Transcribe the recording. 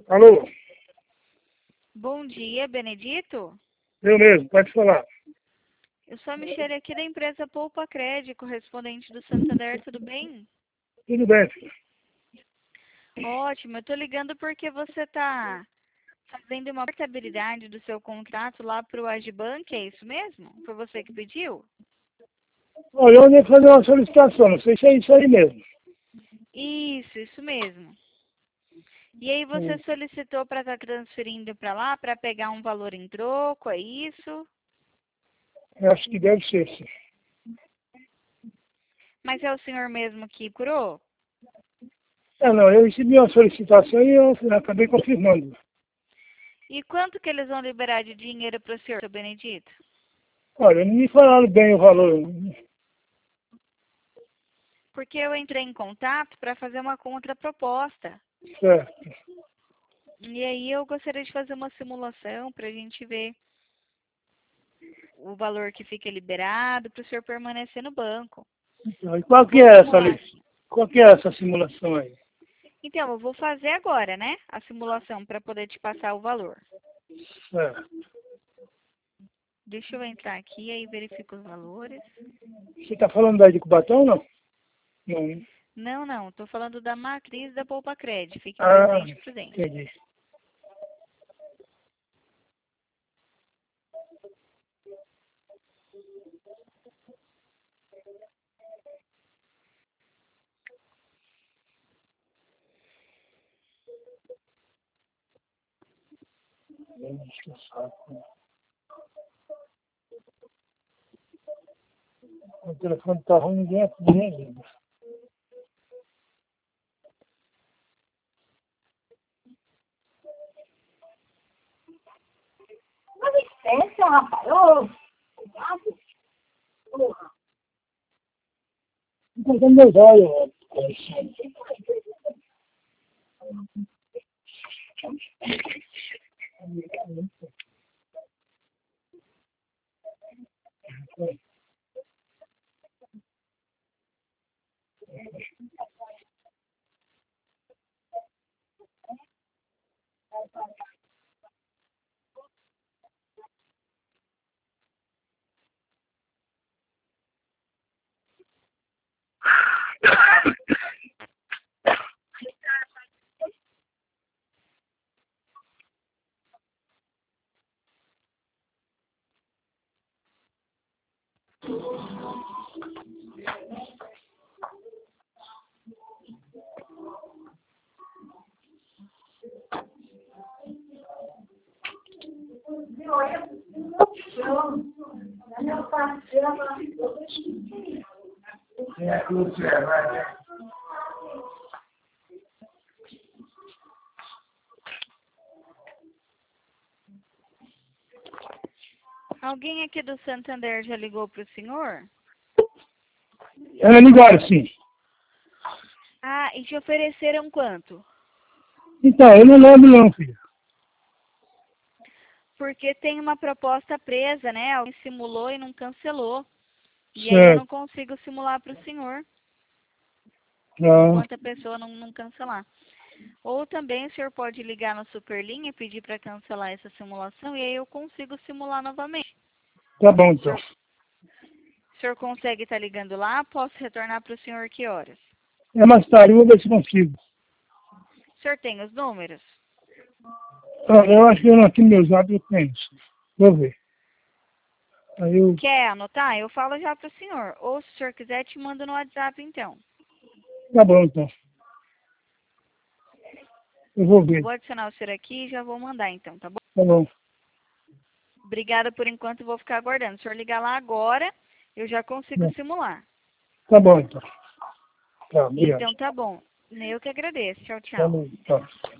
Alô? Bom dia, Benedito. Eu mesmo, pode falar. Eu sou a Michele aqui da empresa Poupa Cred, correspondente do Santander, tudo bem? Tudo bem, filho. Ótimo, eu tô ligando porque você está fazendo uma portabilidade do seu contrato lá para o Agibank, é isso mesmo? Foi você que pediu? Olha, eu ia fazer uma solicitação, não sei se é isso aí mesmo. Isso mesmo. E aí você solicitou para estar transferindo para lá para pegar um valor em troco, é isso? Eu acho que deve ser, sim. Mas é o senhor mesmo que curou? Não, eu recebi uma solicitação e eu acabei confirmando. E quanto que eles vão liberar de dinheiro para o senhor, seu Benedito? Olha, não me falaram bem o valor. Porque eu entrei em contato para fazer uma contraproposta. Certo. E aí eu gostaria de fazer uma simulação para a gente ver o valor que fica liberado para o senhor permanecer no banco. Então, e qual que Vou é essa simular ali? aqui. Qual que é essa simulação aí? Então, eu vou fazer agora, né? A simulação para poder te passar o valor. Certo. Deixa eu entrar aqui e verifico os valores. Você está falando daí de Cubatão ou não? Não, né? Não. Estou falando da matriz da Poupa Cred. Fique Ah, presente, prudente. entendi. Deixa eu saco. O telefone está ruim, ninguém liga. Dá licença, rapaz. Ô, cuidado. Porra. Não está dando meu olho, Meu parceiro, Alguém aqui do Santander já ligou para o senhor? Ela ligaram, sim. Ah, e te ofereceram quanto? Então, eu não lembro não, filho. Porque tem uma proposta presa, né? Alguém simulou e não cancelou. E aí eu não Certo. consigo simular para o senhor, Ah, enquanto a pessoa não cancelar. Ou também o senhor pode ligar na Superlinha e pedir para cancelar essa simulação e aí eu consigo simular novamente. tá bom, então. O senhor consegue estar ligando lá? Posso retornar para o senhor que horas? É mais tarde, eu vou ver se consigo. O senhor tem os números? Ah, eu acho que eu aqui no meu zap eu penso. Vou ver. Aí eu... Quer anotar? Eu falo já para o senhor. Ou se o senhor quiser, te mando no WhatsApp então. Tá bom, então. Eu vou ver. Vou adicionar o senhor aqui e já vou mandar então, tá bom? Tá bom. Obrigada por enquanto, vou ficar aguardando. Se o senhor ligar lá agora, eu já consigo simular. Tá bom, então. Tá, obrigado. Então tá bom. Eu que agradeço. Tchau, Tá tchau. bom, tá.